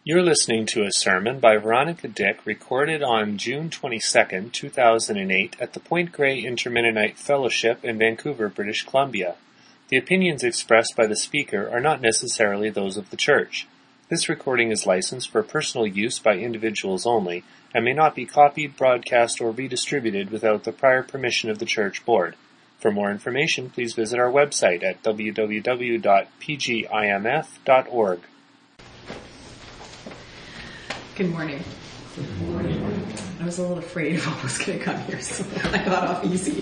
You're listening to a sermon by Veronica Dick recorded on June 22, 2008 at the Point Grey Intermennonite Fellowship in Vancouver, British Columbia. The opinions expressed by the speaker are not necessarily those of the church. This recording is licensed for personal use by individuals only and may not be copied, broadcast, or redistributed without the prior permission of the church board. For more information, please visit our website at www.pgimf.org. Good morning. Good morning. I was a little afraid of what was going to come here, so I got off easy.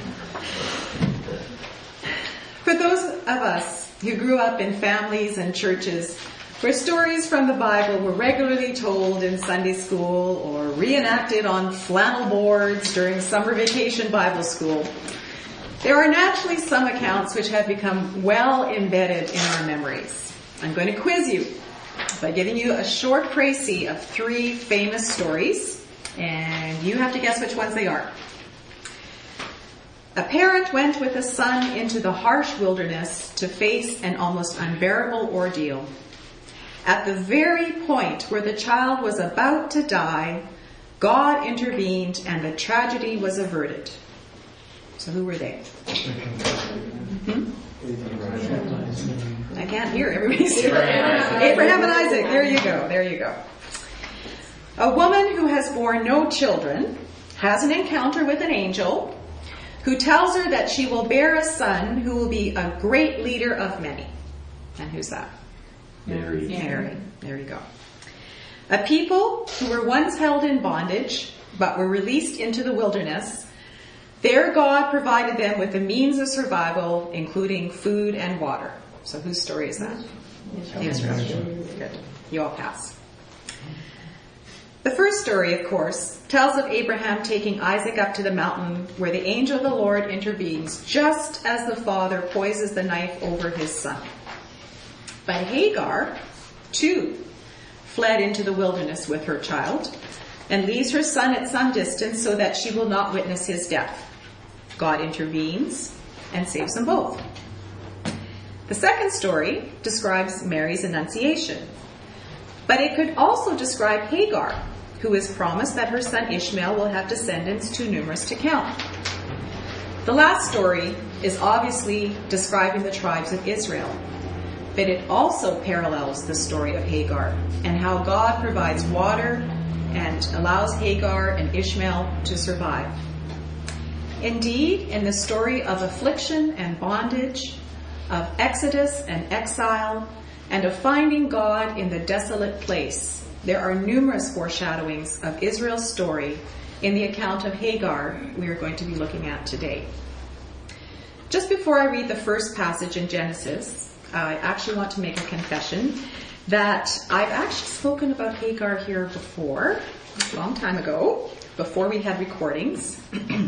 For those of us who grew up in families and churches where stories from the Bible were regularly told in Sunday school or reenacted on flannel boards during summer vacation Bible school, there are naturally some accounts which have become well embedded in our memories. I'm going to quiz you by giving you a short précis of 3 famous stories, and you have to guess which ones they are. A parent went with a son into the harsh wilderness to face an almost unbearable ordeal. At the very point where the child was about to die, God intervened and the tragedy was averted. So who were they? I can't hear. Everybody's here. Abraham and Isaac. There you go. A woman who has borne no children has an encounter with an angel who tells her that she will bear a son who will be a great leader of many. And who's that? Mary. There you go. A people who were once held in bondage but were released into the wilderness. There God provided them with the means of survival, including food and water. So whose story is that? Israel. Good. You all pass. The first story, of course, tells of Abraham taking Isaac up to the mountain where the angel of the Lord intervenes just as the father poises the knife over his son. But Hagar, too, fled into the wilderness with her child and leaves her son at some distance so that she will not witness his death. God intervenes and saves them both. The second story describes Mary's annunciation, but it could also describe Hagar, who is promised that her son Ishmael will have descendants too numerous to count. The last story is obviously describing the tribes of Israel, but it also parallels the story of Hagar and how God provides water and allows Hagar and Ishmael to survive. Indeed, in the story of affliction and bondage, of exodus and exile, and of finding God in the desolate place, there are numerous foreshadowings of Israel's story in the account of Hagar we are going to be looking at today. Just before I read the first passage in Genesis, I actually want to make a confession that I've actually spoken about Hagar here before, a long time ago, before we had recordings.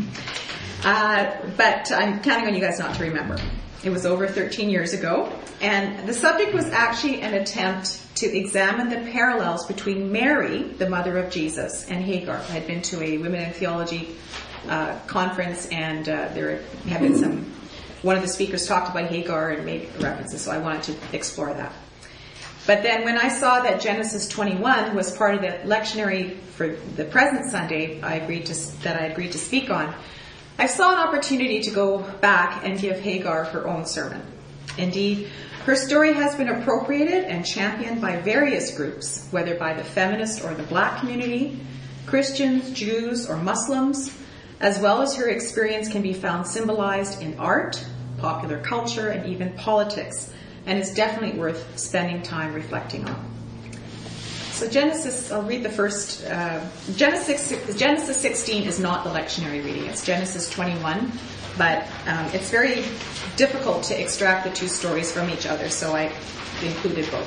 But I'm counting on you guys not to remember. It was over 13 years ago, and the subject was actually an attempt to examine the parallels between Mary, the mother of Jesus, and Hagar. I had been to a Women in Theology conference, and there had been one of the speakers talked about Hagar and made references, so I wanted to explore that. But then when I saw that Genesis 21 was part of the lectionary for the present Sunday I agreed to speak on, I saw an opportunity to go back and give Hagar her own sermon. Indeed, her story has been appropriated and championed by various groups, whether by the feminist or the black community, Christians, Jews, or Muslims, as well as her experience can be found symbolized in art, popular culture, and even politics, and is definitely worth spending time reflecting on. So Genesis, I'll read the first. Genesis 16 is not the lectionary reading. It's Genesis 21, but it's very difficult to extract the 2 stories from each other, so I included both.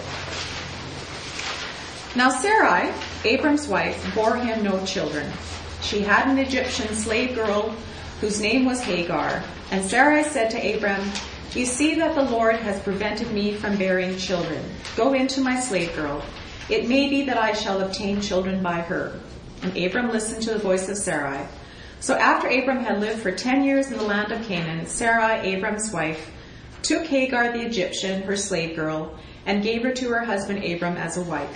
Now Sarai, Abram's wife, bore him no children. She had an Egyptian slave girl whose name was Hagar, and Sarai said to Abram, "You see that the Lord has prevented me from bearing children. Go into my slave girl. It may be that I shall obtain children by her." And Abram listened to the voice of Sarai. So after Abram had lived for 10 years in the land of Canaan, Sarai, Abram's wife, took Hagar the Egyptian, her slave girl, and gave her to her husband Abram as a wife.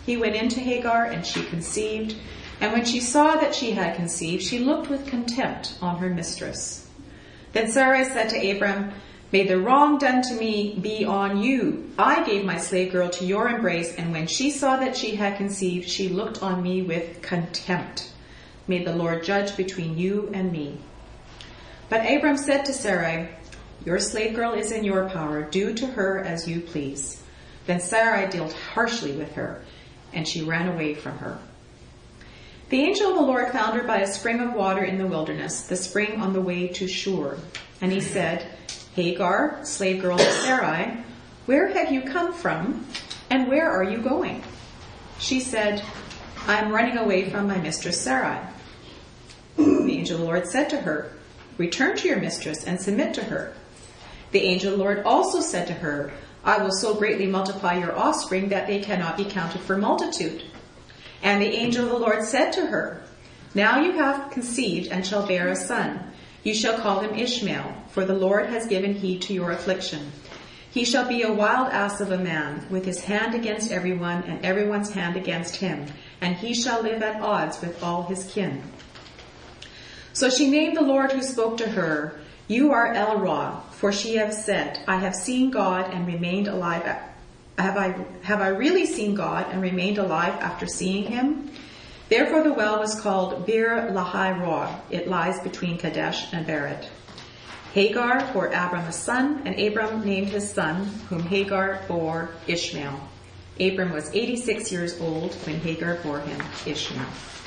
He went in to Hagar, and she conceived. And when she saw that she had conceived, she looked with contempt on her mistress. Then Sarai said to Abram, "May the wrong done to me be on you. I gave my slave girl to your embrace, and when she saw that she had conceived, she looked on me with contempt. May the Lord judge between you and me." But Abram said to Sarai, "Your slave girl is in your power. Do to her as you please." Then Sarai dealt harshly with her, and she ran away from her. The angel of the Lord found her by a spring of water in the wilderness, the spring on the way to Shur. And he said, "Hagar, slave girl of Sarai, where have you come from, and where are you going?" She said, "I am running away from my mistress Sarai." The angel of the Lord said to her, "Return to your mistress and submit to her." The angel of the Lord also said to her, "I will so greatly multiply your offspring that they cannot be counted for multitude." And the angel of the Lord said to her, "Now you have conceived and shall bear a son. You shall call him Ishmael, for the Lord has given heed to your affliction. He shall be a wild ass of a man, with his hand against everyone and everyone's hand against him, and he shall live at odds with all his kin." So she named the Lord who spoke to her, "You are El-Roi," for she has said, "I have seen God and remained alive. Have I really seen God and remained alive after seeing him?" Therefore the well was called Bir Lahai Roi. It lies between Kadesh and Bered. Hagar bore Abram a son, and Abram named his son, whom Hagar bore, Ishmael. Abram was 86 years old when Hagar bore him Ishmael.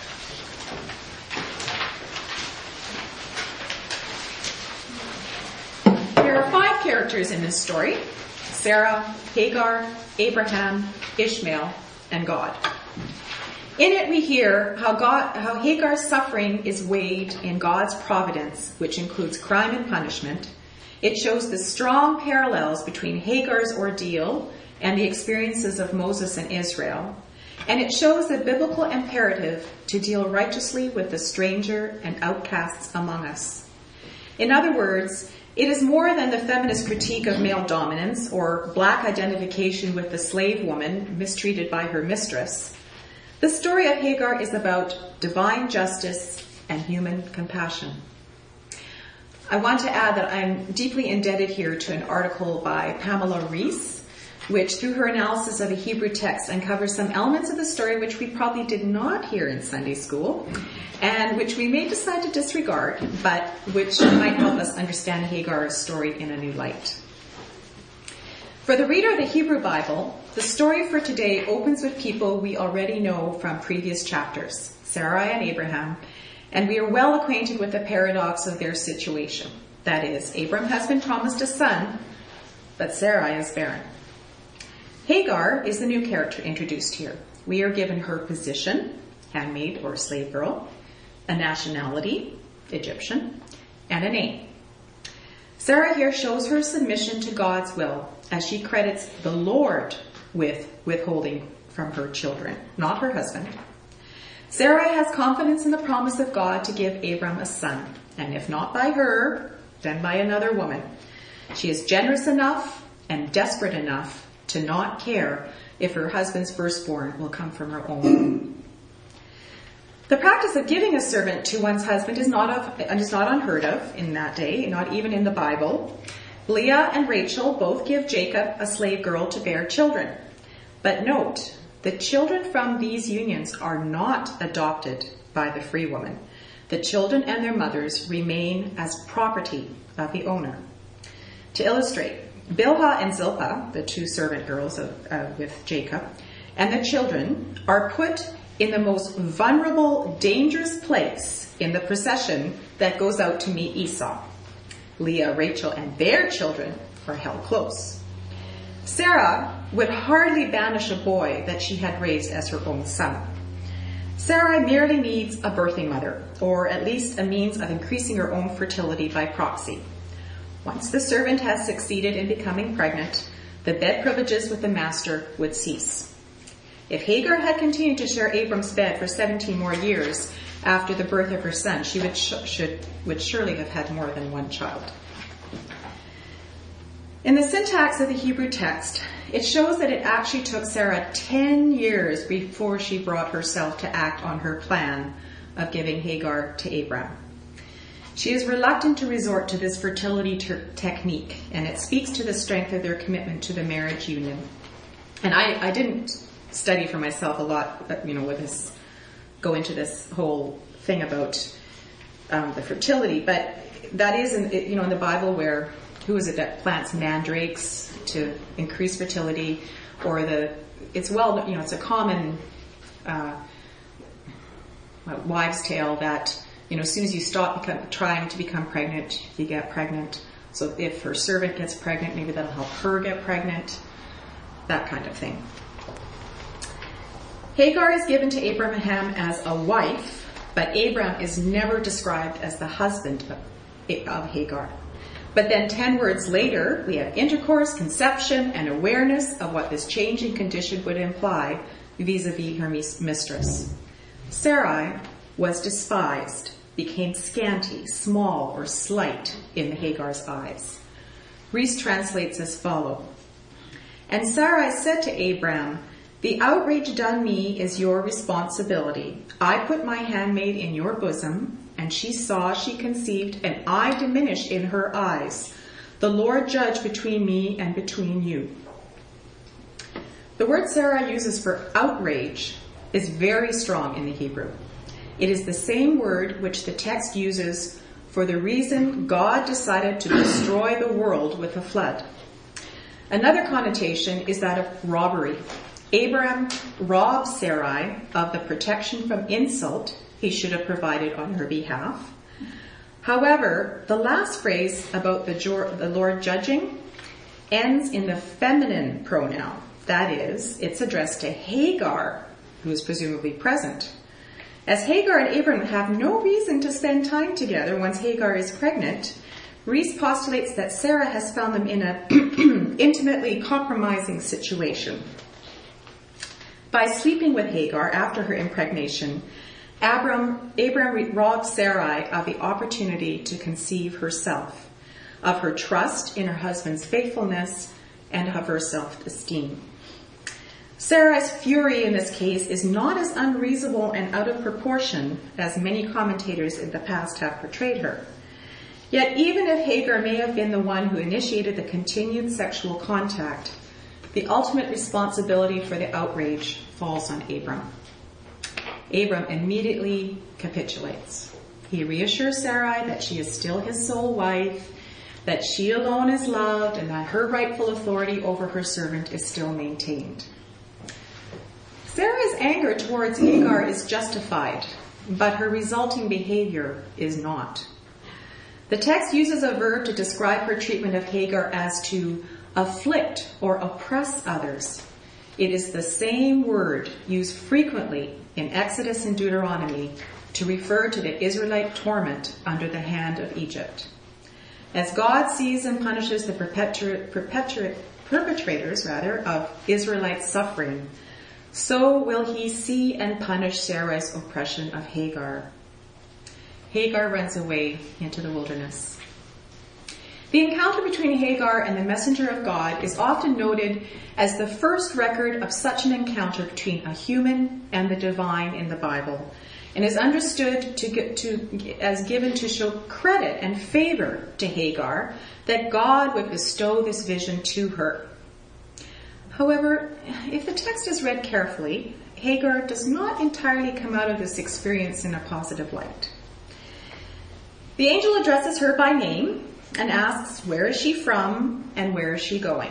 There are 5 characters in this story: Sarah, Hagar, Abraham, Ishmael, and God. In it we hear how Hagar's suffering is weighed in God's providence, which includes crime and punishment. It shows the strong parallels between Hagar's ordeal and the experiences of Moses and Israel. And it shows the biblical imperative to deal righteously with the stranger and outcasts among us. In other words, it is more than the feminist critique of male dominance or black identification with the slave woman mistreated by her mistress. The story of Hagar is about divine justice and human compassion. I want to add that I'm deeply indebted here to an article by Pamela Reese, which through her analysis of a Hebrew text uncovers some elements of the story which we probably did not hear in Sunday school, and which we may decide to disregard, but which might help us understand Hagar's story in a new light. For the reader of the Hebrew Bible, the story for today opens with people we already know from previous chapters, Sarai and Abraham, and we are well acquainted with the paradox of their situation. That is, Abram has been promised a son, but Sarai is barren. Hagar is the new character introduced here. We are given her position, handmaid or slave girl, a nationality, Egyptian, and a name. Sarah here shows her submission to God's will as she credits the Lord with withholding from her children, not her husband. Sarai has confidence in the promise of God to give Abram a son, and if not by her, then by another woman. She is generous enough and desperate enough to not care if her husband's firstborn will come from her own womb. The practice of giving a servant to one's husband is not unheard of in that day, not even in the Bible. Leah and Rachel both give Jacob a slave girl to bear children. But note, the children from these unions are not adopted by the free woman. The children and their mothers remain as property of the owner. To illustrate, Bilhah and Zilpah, the 2 servant girls with Jacob, and the children are put in the most vulnerable, dangerous place in the procession that goes out to meet Esau. Leah, Rachel, and their children are held close. Sarah would hardly banish a boy that she had raised as her own son. Sarah merely needs a birthing mother, or at least a means of increasing her own fertility by proxy. Once the servant has succeeded in becoming pregnant, the bed privileges with the master would cease. If Hagar had continued to share Abram's bed for 17 more years after the birth of her son, she would surely have had more than one child. In the syntax of the Hebrew text, it shows that it actually took Sarah 10 years before she brought herself to act on her plan of giving Hagar to Abram. She is reluctant to resort to this fertility technique, and it speaks to the strength of their commitment to the marriage union. And I didn't study for myself a lot, with this, go into this whole thing about the fertility, but that is in the Bible where, who is it that plants mandrakes to increase fertility, or it's a common wives' tale that, as soon as you stop trying to become pregnant, you get pregnant. So if her servant gets pregnant, maybe that'll help her get pregnant, that kind of thing. Hagar is given to Abraham as a wife, but Abram is never described as the husband of Hagar. But then 10 words later, we have intercourse, conception, and awareness of what this changing condition would imply vis-a-vis her mistress. Sarai was despised, became scanty, small, or slight in Hagar's eyes. Rees translates as follow. And Sarai said to Abram, "The outrage done me is your responsibility. I put my handmaid in your bosom, and she saw, she conceived, and I diminished in her eyes. The Lord judge between me and between you." The word Sarah uses for outrage is very strong in the Hebrew. It is the same word which the text uses for the reason God decided to destroy the world with a flood. Another connotation is that of robbery. Abraham robbed Sarai of the protection from insult he should have provided on her behalf. However, the last phrase about the Lord judging ends in the feminine pronoun. That is, it's addressed to Hagar, who is presumably present. As Hagar and Abram have no reason to spend time together once Hagar is pregnant, Rees postulates that Sarah has found them in an intimately compromising situation. By sleeping with Hagar after her impregnation, Abram robbed Sarai of the opportunity to conceive herself, of her trust in her husband's faithfulness, and of her self-esteem. Sarai's fury in this case is not as unreasonable and out of proportion as many commentators in the past have portrayed her. Yet even if Hagar may have been the one who initiated the continued sexual contact, the ultimate responsibility for the outrage falls on Abram. Abram immediately capitulates. He reassures Sarai that she is still his sole wife, that she alone is loved, and that her rightful authority over her servant is still maintained. Sarah's anger towards Hagar is justified, but her resulting behavior is not. The text uses a verb to describe her treatment of Hagar as to afflict or oppress others. It is the same word used frequently in Exodus and Deuteronomy to refer to the Israelite torment under the hand of Egypt. As God sees and punishes the perpetrators of Israelite suffering, so will he see and punish Sarai's oppression of Hagar. Hagar runs away into the wilderness. The encounter between Hagar and the messenger of God is often noted as the first record of such an encounter between a human and the divine in the Bible, and is understood as given to show credit and favor to Hagar, that God would bestow this vision to her. However, if the text is read carefully, Hagar does not entirely come out of this experience in a positive light. The angel addresses her by name and asks, where is she from and where is she going?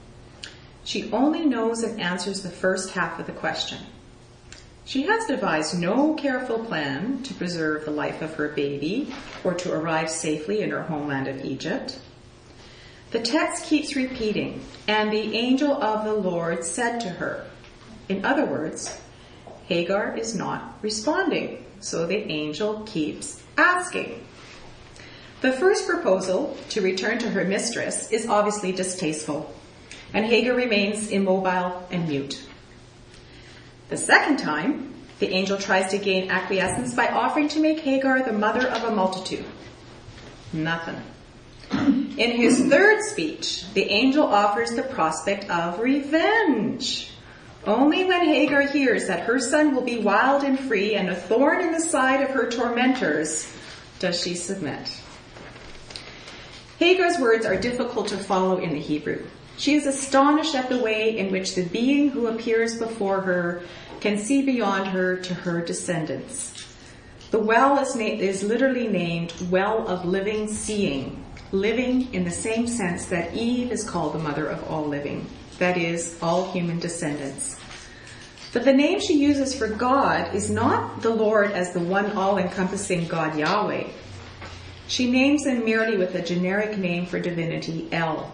She only knows and answers the first half of the question. She has devised no careful plan to preserve the life of her baby or to arrive safely in her homeland of Egypt. The text keeps repeating, and the angel of the Lord said to her. In other words, Hagar is not responding, so the angel keeps asking. The first proposal to return to her mistress is obviously distasteful, and Hagar remains immobile and mute. The second time, the angel tries to gain acquiescence by offering to make Hagar the mother of a multitude. Nothing. In his third speech, the angel offers the prospect of revenge. Only when Hagar hears that her son will be wild and free and a thorn in the side of her tormentors does she submit. Hagar's words are difficult to follow in the Hebrew. She is astonished at the way in which the being who appears before her can see beyond her to her descendants. The well is literally named Well of Living Seeing, living in the same sense that Eve is called the mother of all living, that is, all human descendants. But the name she uses for God is not the Lord as the one all-encompassing God Yahweh. She names him merely with a generic name for divinity, El.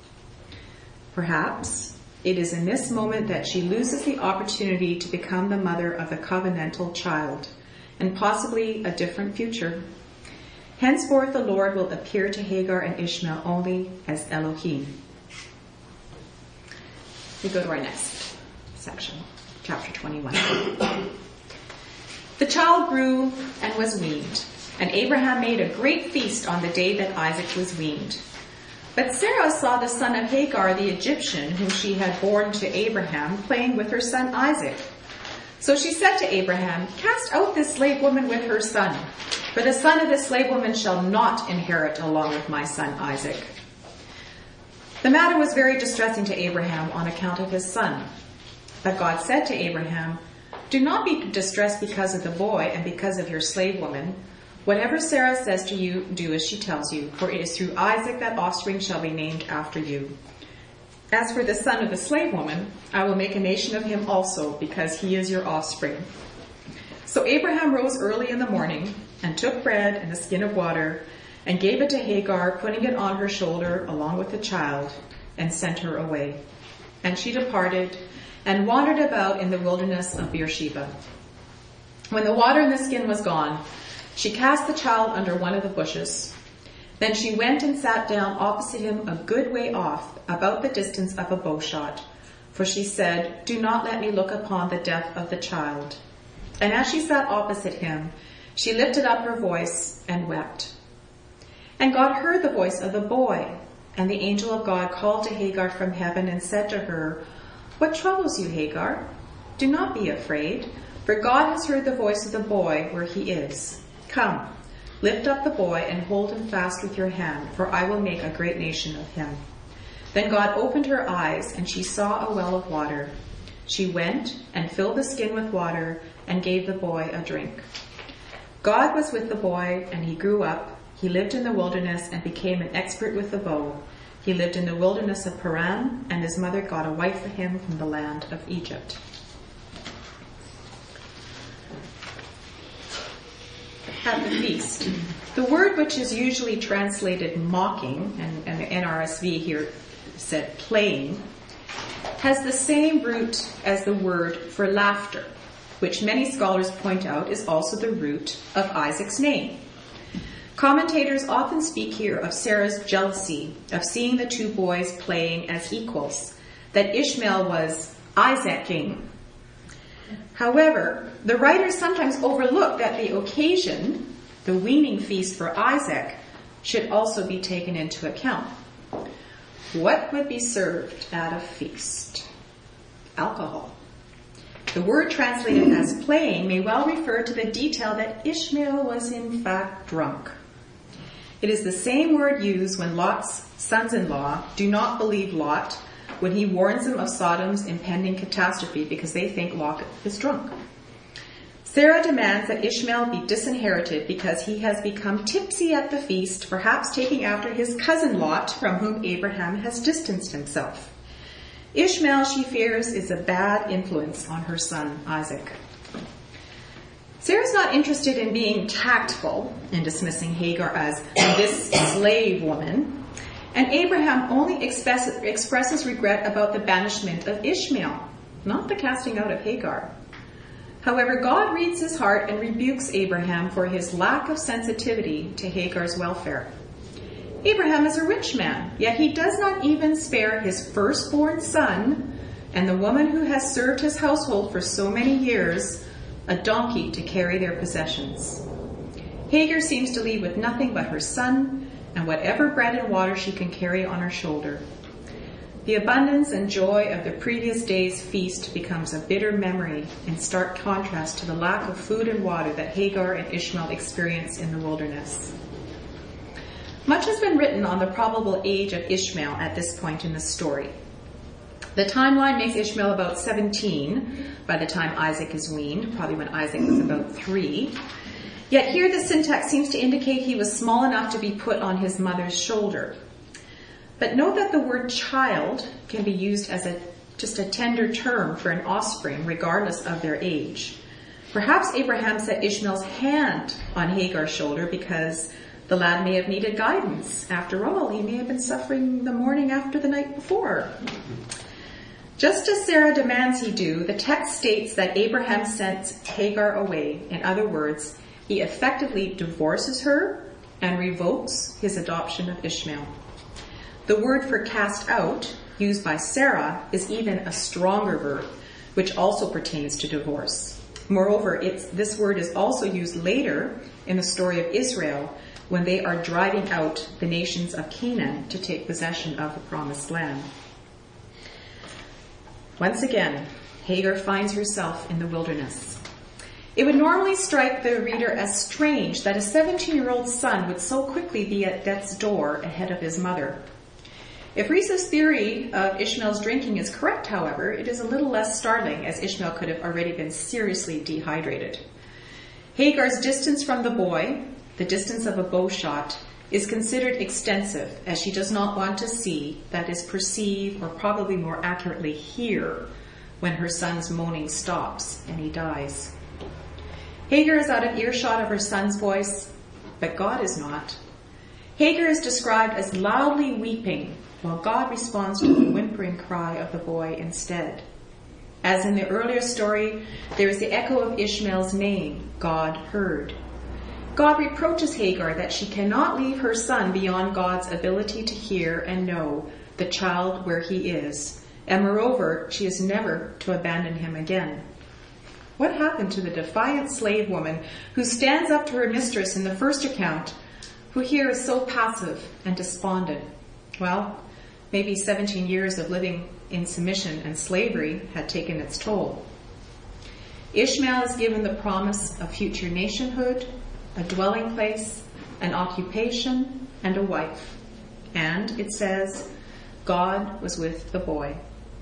Perhaps it is in this moment that she loses the opportunity to become the mother of a covenantal child, and possibly a different future. Henceforth the Lord will appear to Hagar and Ishmael only as Elohim. We go to our next section, chapter 21. The child grew and was weaned, and Abraham made a great feast on the day that Isaac was weaned. But Sarah saw the son of Hagar the Egyptian, whom she had borne to Abraham, playing with her son Isaac. So she said to Abraham, "Cast out this slave woman with her son, for the son of this slave woman shall not inherit along with my son Isaac." The matter was very distressing to Abraham on account of his son. But God said to Abraham, "Do not be distressed because of the boy and because of your slave woman. Whatever Sarah says to you, do as she tells you, for it is through Isaac that offspring shall be named after you. As for the son of the slave woman, I will make a nation of him also, because he is your offspring." So Abraham rose early in the morning and took bread and a skin of water and gave it to Hagar, putting it on her shoulder along with the child, and sent her away. And she departed and wandered about in the wilderness of Beersheba. When the water in the skin was gone, she cast the child under one of the bushes. Then she went and sat down opposite him a good way off, about the distance of a bow shot. For she said, "Do not let me look upon the death of the child." And as she sat opposite him, she lifted up her voice and wept. And God heard the voice of the boy. And the angel of God called to Hagar from heaven and said to her, "What troubles you, Hagar? Do not be afraid, for God has heard the voice of the boy where he is. Come, lift up the boy and hold him fast with your hand, for I will make a great nation of him." Then God opened her eyes, and she saw a well of water. She went and filled the skin with water and gave the boy a drink. God was with the boy, and he grew up. He lived in the wilderness and became an expert with the bow. He lived in the wilderness of Paran, and his mother got a wife for him from the land of Egypt. At the feast. The word which is usually translated mocking, and the NRSV here said playing, has the same root as the word for laughter, which many scholars point out is also the root of Isaac's name. Commentators often speak here of Sarah's jealousy of seeing the two boys playing as equals, that Ishmael was Isaac-ing. However, the writers sometimes overlook that the occasion, the weaning feast for Isaac, should also be taken into account. What would be served at a feast? Alcohol. The word translated as playing may well refer to the detail that Ishmael was in fact drunk. It is the same word used when Lot's sons-in-law do not believe Lot when he warns them of Sodom's impending catastrophe because they think Lot is drunk. Sarah demands that Ishmael be disinherited because he has become tipsy at the feast, perhaps taking after his cousin Lot, from whom Abraham has distanced himself. Ishmael, she fears, is a bad influence on her son Isaac. Sarah's not interested in being tactful in dismissing Hagar as this slave woman, and Abraham only expresses regret about the banishment of Ishmael, not the casting out of Hagar. However, God reads his heart and rebukes Abraham for his lack of sensitivity to Hagar's welfare. Abraham is a rich man, yet he does not even spare his firstborn son and the woman who has served his household for so many years a donkey to carry their possessions. Hagar seems to leave with nothing but her son and whatever bread and water she can carry on her shoulder. The abundance and joy of the previous day's feast becomes a bitter memory in stark contrast to the lack of food and water that Hagar and Ishmael experience in the wilderness. Much has been written on the probable age of Ishmael at this point in the story. The timeline makes Ishmael about 17 by the time Isaac is weaned, probably when Isaac was about 3. Yet here the syntax seems to indicate he was small enough to be put on his mother's shoulder. But note that the word child can be used as just a tender term for an offspring, regardless of their age. Perhaps Abraham set Ishmael's hand on Hagar's shoulder because the lad may have needed guidance. After all, he may have been suffering the morning after the night before. Just as Sarah demands he do, the text states that Abraham sends Hagar away. In other words, he effectively divorces her and revokes his adoption of Ishmael. The word for cast out, used by Sarah, is even a stronger verb, which also pertains to divorce. Moreover, this word is also used later in the story of Israel when they are driving out the nations of Canaan to take possession of the promised land. Once again, Hagar finds herself in the wilderness. It would normally strike the reader as strange that a 17-year-old son would so quickly be at death's door ahead of his mother. If Risa's theory of Ishmael's drinking is correct, however, it is a little less startling, as Ishmael could have already been seriously dehydrated. Hagar's distance from the boy, the distance of a bow shot, is considered extensive, as she does not want to see, that is, perceive, or probably more accurately hear, when her son's moaning stops and he dies. Hagar is out of earshot of her son's voice, but God is not. Hagar is described as loudly weeping, while God responds to the whimpering cry of the boy instead. As in the earlier story, there is the echo of Ishmael's name, God heard. God reproaches Hagar that she cannot leave her son beyond God's ability to hear and know the child where he is, and moreover, she is never to abandon him again. What happened to the defiant slave woman who stands up to her mistress in the first account, who here is so passive and despondent? Well, maybe 17 years of living in submission and slavery had taken its toll. Ishmael is given the promise of future nationhood, a dwelling place, an occupation, and a wife. And it says, God was with the boy.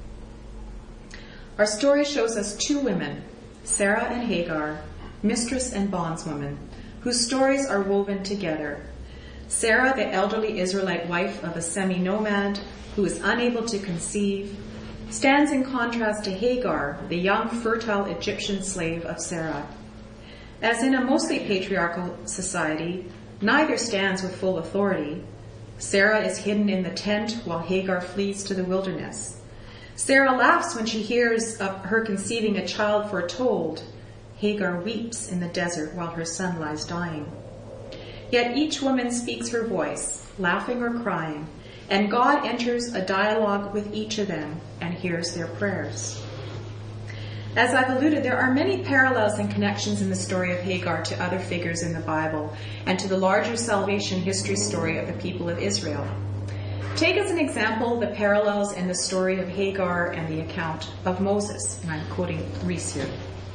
Our story shows us two women, Sarah and Hagar, mistress and bondswoman, whose stories are woven together. Sarah, the elderly Israelite wife of a semi-nomad who is unable to conceive, stands in contrast to Hagar, the young, fertile Egyptian slave of Sarah. As in a mostly patriarchal society, neither stands with full authority. Sarah is hidden in the tent while Hagar flees to the wilderness. Sarah laughs when she hears of her conceiving a child foretold. Hagar weeps in the desert while her son lies dying. Yet each woman speaks her voice, laughing or crying, and God enters a dialogue with each of them and hears their prayers. As I've alluded, there are many parallels and connections in the story of Hagar to other figures in the Bible and to the larger salvation history story of the people of Israel. Take as an example the parallels in the story of Hagar and the account of Moses. And I'm quoting Reese here.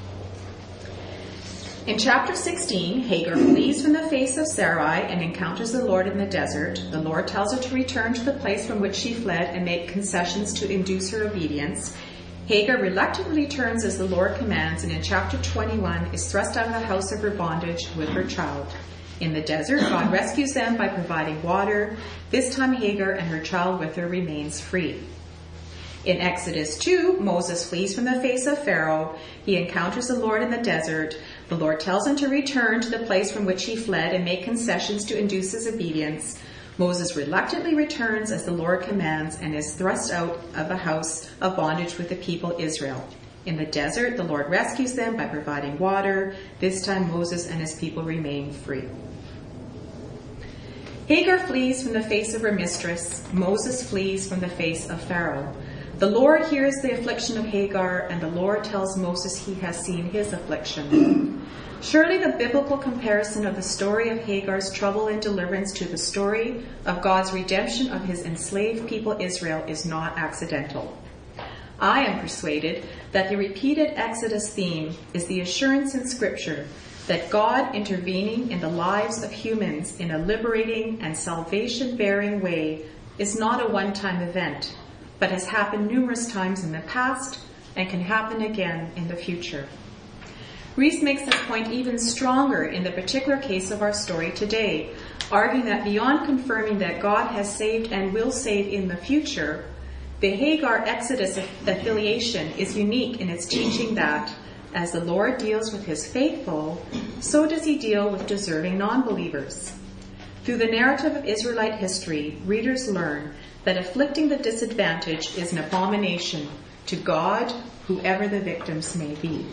In chapter 16, Hagar flees from the face of Sarai and encounters the Lord in the desert. The Lord tells her to return to the place from which she fled and make concessions to induce her obedience. Hagar reluctantly returns as the Lord commands, and in chapter 21 is thrust out of the house of her bondage with her child. In the desert, God rescues them by providing water. This time Hagar and her child with her remains free. In Exodus 2, Moses flees from the face of Pharaoh. He encounters the Lord in the desert. The Lord tells him to return to the place from which he fled and make concessions to induce his obedience. Moses reluctantly returns as the Lord commands and is thrust out of the house of bondage with the people Israel. In the desert, the Lord rescues them by providing water. This time Moses and his people remain free. Hagar flees from the face of her mistress. Moses flees from the face of Pharaoh. The Lord hears the affliction of Hagar, and the Lord tells Moses he has seen his affliction. Surely the biblical comparison of the story of Hagar's trouble and deliverance to the story of God's redemption of his enslaved people Israel is not accidental. I am persuaded that the repeated Exodus theme is the assurance in Scripture that God intervening in the lives of humans in a liberating and salvation-bearing way is not a one-time event, but has happened numerous times in the past and can happen again in the future. Rees makes this point even stronger in the particular case of our story today, arguing that beyond confirming that God has saved and will save in the future, the Hagar-Exodus affiliation is unique in its teaching that, as the Lord deals with his faithful, so does he deal with deserving non-believers. Through the narrative of Israelite history, readers learn that afflicting the disadvantaged is an abomination to God, whoever the victims may be.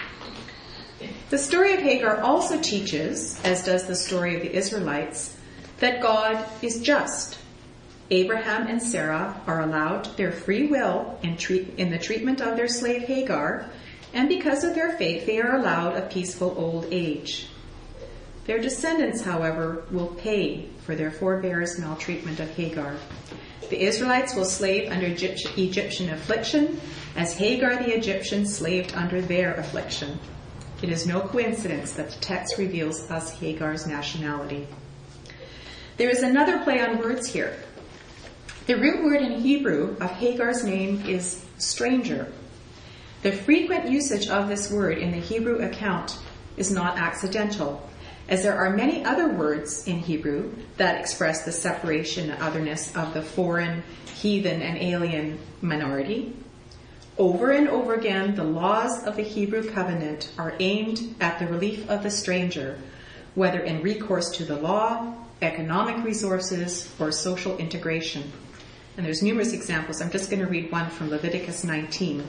The story of Hagar also teaches, as does the story of the Israelites, that God is just. Abraham and Sarah are allowed their free will in the treatment of their slave Hagar, and because of their faith, they are allowed a peaceful old age. Their descendants, however, will pay for their forebears' maltreatment of Hagar. The Israelites will slave under Egyptian affliction, as Hagar the Egyptian slaved under their affliction. It is no coincidence that the text reveals us Hagar's nationality. There is another play on words here. The root word in Hebrew of Hagar's name is stranger. The frequent usage of this word in the Hebrew account is not accidental, as there are many other words in Hebrew that express the separation and otherness of the foreign, heathen, and alien minority. Over and over again, the laws of the Hebrew covenant are aimed at the relief of the stranger, whether in recourse to the law, economic resources, or social integration. And there's numerous examples. I'm just going to read one from Leviticus 19.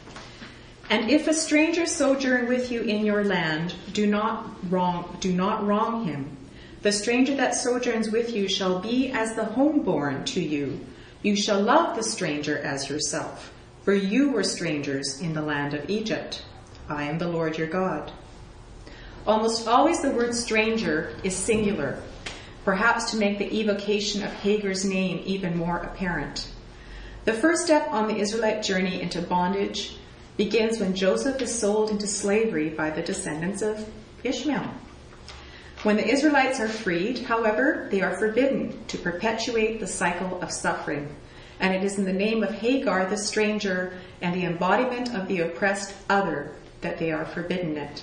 And if a stranger sojourn with you in your land, do not wrong him. The stranger that sojourns with you shall be as the homeborn to you. You shall love the stranger as yourself. For you were strangers in the land of Egypt. I am the Lord your God. Almost always the word stranger is singular, perhaps to make the evocation of Hagar's name even more apparent. The first step on the Israelite journey into bondage begins when Joseph is sold into slavery by the descendants of Ishmael. When the Israelites are freed, however, they are forbidden to perpetuate the cycle of suffering. And it is in the name of Hagar, the stranger, and the embodiment of the oppressed other that they are forbidden it.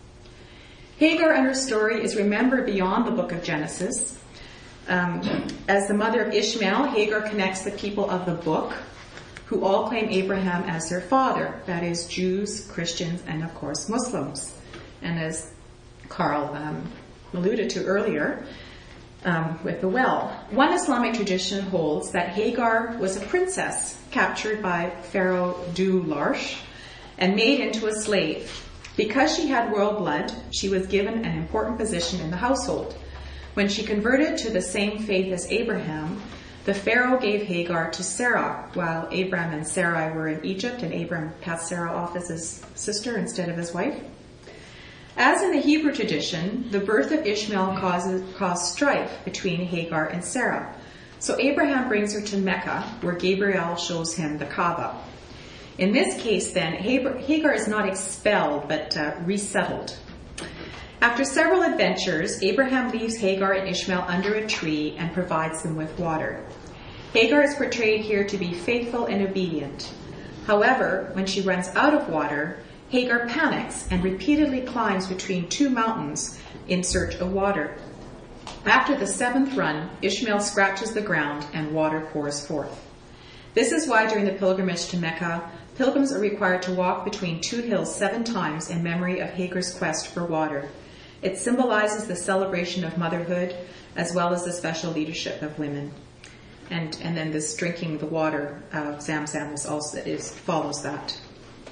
Hagar and her story is remembered beyond the book of Genesis. As the mother of Ishmael, Hagar connects the people of the book, who all claim Abraham as their father, that is, Jews, Christians, and of course Muslims. And as Carl alluded to earlier, with the well. One Islamic tradition holds that Hagar was a princess captured by Pharaoh Du-Larsh and made into a slave. Because she had royal blood, she was given an important position in the household. When she converted to the same faith as Abraham, the Pharaoh gave Hagar to Sarah, while Abram and Sarai were in Egypt, and Abram passed Sarah off as his sister instead of his wife. As in the Hebrew tradition, the birth of Ishmael caused strife between Hagar and Sarah. So Abraham brings her to Mecca, where Gabriel shows him the Kaaba. In this case, then, Hagar is not expelled, but resettled. After several adventures, Abraham leaves Hagar and Ishmael under a tree and provides them with water. Hagar is portrayed here to be faithful and obedient. However, when she runs out of water, Hagar panics and repeatedly climbs between two mountains in search of water. After the seventh run, Ishmael scratches the ground and water pours forth. This is why during the pilgrimage to Mecca, pilgrims are required to walk between two hills 7 times in memory of Hagar's quest for water. It symbolizes the celebration of motherhood as well as the special leadership of women. And then this drinking the water of Zamzam follows that.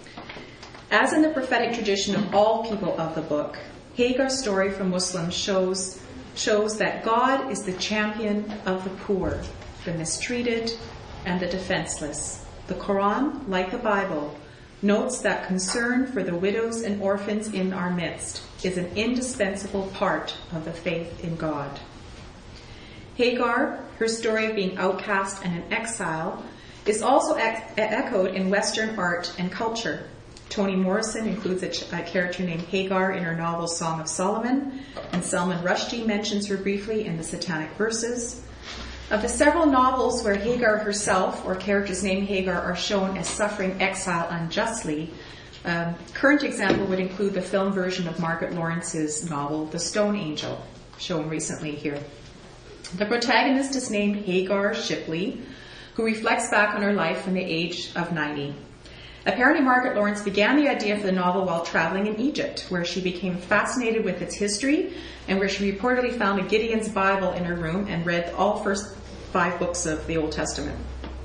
As in the prophetic tradition of all people of the book, Hagar's story for Muslims shows that God is the champion of the poor, the mistreated, and the defenseless. the Quran, like the Bible, notes that concern for the widows and orphans in our midst is an indispensable part of the faith in God. Hagar, her story of being outcast and in exile, is also echoed in Western art and culture. Toni Morrison includes a character named Hagar in her novel Song of Solomon, and Salman Rushdie mentions her briefly in the Satanic Verses. Of the several novels where Hagar herself or characters named Hagar are shown as suffering exile unjustly, current example would include the film version of Margaret Lawrence's novel The Stone Angel, shown recently here. The protagonist is named Hagar Shipley, who reflects back on her life from the age of 90. Apparently, Margaret Lawrence began the idea for the novel while traveling in Egypt, where she became fascinated with its history and where she reportedly found a Gideon's Bible in her room and read all first 5 books of the Old Testament.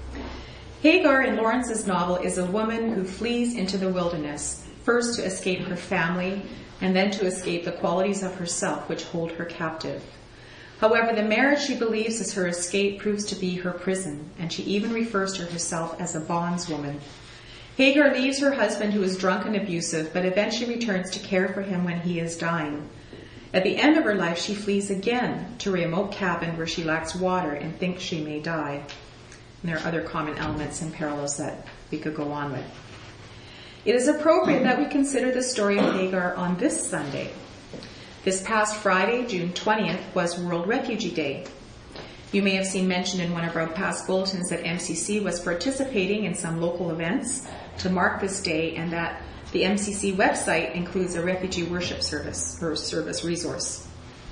Hagar in Lawrence's novel is a woman who flees into the wilderness, first to escape her family and then to escape the qualities of herself which hold her captive. However, the marriage she believes is her escape proves to be her prison, and she even refers to herself as a bondswoman. Hagar leaves her husband, who is drunk and abusive, but eventually returns to care for him when he is dying. At the end of her life, she flees again to a remote cabin where she lacks water and thinks she may die. And there are other common elements and parallels that we could go on with. It is appropriate that we consider the story of Hagar on this Sunday. This past Friday, June 20th, was World Refugee Day. You may have seen mentioned in one of our past bulletins that MCC was participating in some local events to mark this day, and that the MCC website includes a refugee worship service or service resource.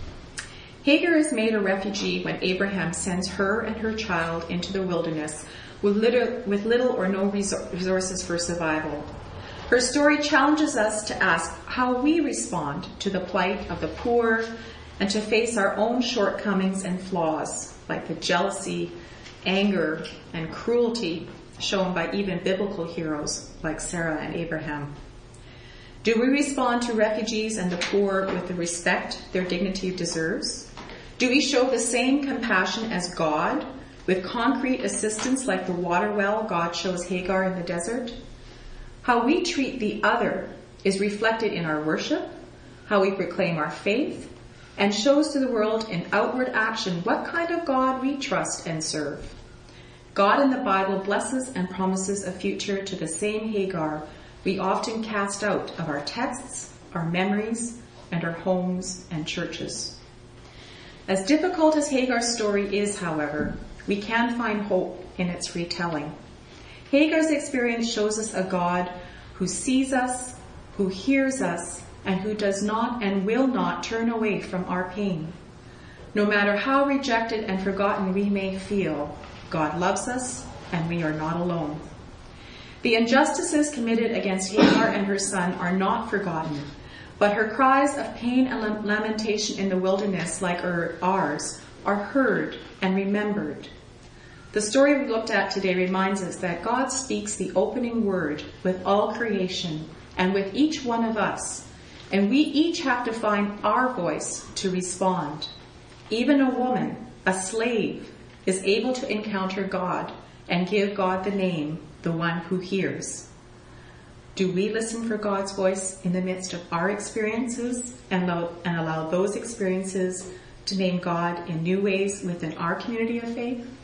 Hagar is made a refugee when Abraham sends her and her child into the wilderness with little or no resources for survival. Her story challenges us to ask how we respond to the plight of the poor and to face our own shortcomings and flaws, like the jealousy, anger, and cruelty shown by even biblical heroes like Sarah and Abraham. Do we respond to refugees and the poor with the respect their dignity deserves? Do we show the same compassion as God, with concrete assistance like the water well God shows Hagar in the desert? How we treat the other is reflected in our worship, how we proclaim our faith, and shows to the world in outward action what kind of God we trust and serve. God in the Bible blesses and promises a future to the same Hagar we often cast out of our texts, our memories, and our homes and churches. As difficult as Hagar's story is, however, we can find hope in its retelling. Hagar's experience shows us a God who sees us, who hears us, and who does not and will not turn away from our pain. No matter how rejected and forgotten we may feel, God loves us and we are not alone. The injustices committed against Hagar and her son are not forgotten, but her cries of pain and lamentation in the wilderness, like ours, are heard and remembered. The story we looked at today reminds us that God speaks the opening word with all creation and with each one of us, and we each have to find our voice to respond. Even a woman, a slave, is able to encounter God and give God the name, the one who hears. Do we listen for God's voice in the midst of our experiences and allow those experiences to name God in new ways within our community of faith?